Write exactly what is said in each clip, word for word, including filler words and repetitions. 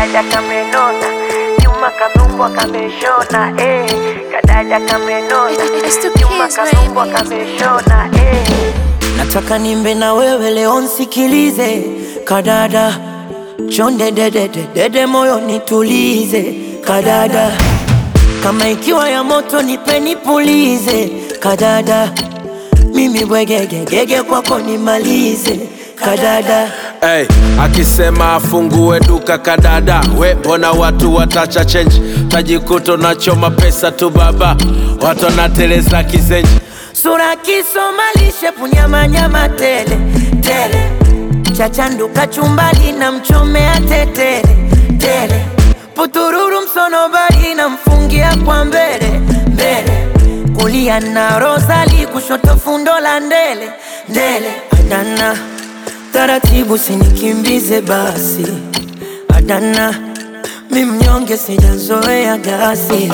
Kadada kamenona, nyuma kanumbwa kameshona, eh. Kadada kamenona, nyuma kanumbwa kameshona, eh. Nataka nimbe na wewe leo nsikilize. Kadada chonde dede dede moyo nitulize. Kadada kama ikiwa ya moto nipe nipulize. Kadada mimi bwegege gege kwako nimalize. Kadada hey, akisema afungue duka kadada, we mbona watu watacha change? Tajikuto nachoma pesa tu baba, watu wanateleza kizenji. Sura kisomalishe punyama nyama tele tele, chachandu kachumbali na mchomea tetele tele, putururu msonobari na mfungia kwa mbele mbele, kulia na rosali kushoto fundo la ndele ndele. Adana taratibu sinikimbize basi, adana mimnyonge sijazoea gasi.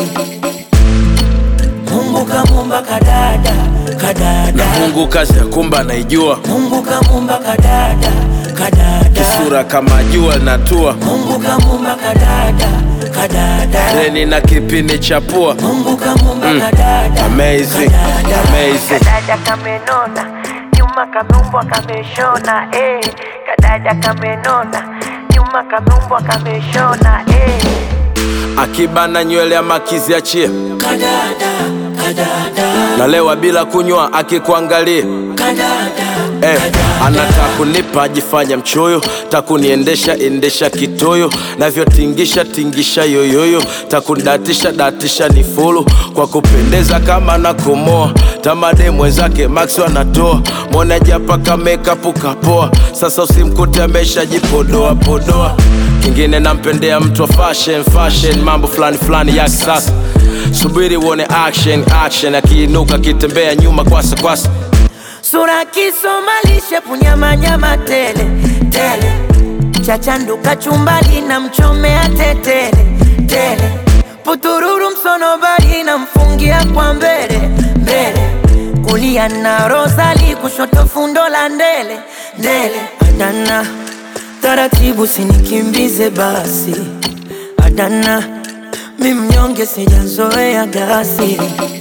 Mungu kamumba kadada, kadada. Mungu kazi ya kumba naijua. Mungu kamumba kadada, kadada. Kisura kama jua linatua. Mungu kamumba kadada, kadada. Reni na kipini chapua. Mungu kamumba mm. kadada, amazing, kadada. amazing. Kadada kamenona, nyuma kanumbwa kameshona, eh. Kadada kamenona, nyuma kanumbwa kameshona, eh. Akibana nywele ya makizi achie. Kadada, kadada. Nalewa bila kunywa akikuangalia. Kadada, eh, kadada. Anataka kunipa ajifanya mchoyo, takuniendesha endesha kitoyo, navyo tingisha tingisha yoyoyo, takundatisha datisha ni fulu kwa kupendeza kama na kumoa. Tamade mwenzake Max wanatoa, mwona japa kameka puka poa. Sasa usimkute amesha jipodoa podoa. Kingine nampendea mtu wa fashion fashion, mambo flani flani ya kisasa. Subiri uone action action, akiinuka kitembea nyuma kwasa kwasa. Sura kisomalishe punyama nyama tele tele, chachandu kachumbali na mchomea tetele tele, putururu msonobari na mfungia kwa mbele mbele, kulia na rosali kushoto fundo la ndele ndele. Adana taratibu sinikimbize basi, adana mimnyonge sijazoea gasi.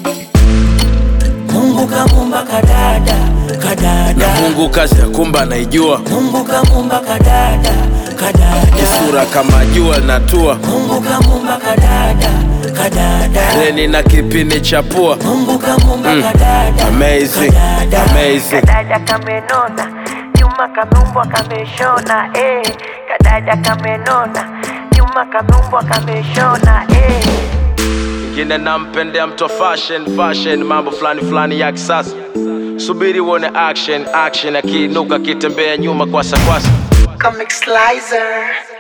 Mungu kamumba kadada, kadada. Mungu kazi ya kumba naijua. Mungu kamumba kadada, kadada. Kisura kama jua linatua. Mungu kamumba kadada, kadada. Reni na kipini chapua. Mungu kamumba mm. kadada, amazing, kadada. amazing. Kadada kamenona, nyuma kanumbwa kameshona, eh. Kadada kamenona, nyuma kanumbwa kameshona, eh. Kingine nampendea mtu fashion fashion, mambo flani flani ya kisasa. Subiri uone action action, akiinuka kitembea nyuma kwasa kwasa. Comic Slicer.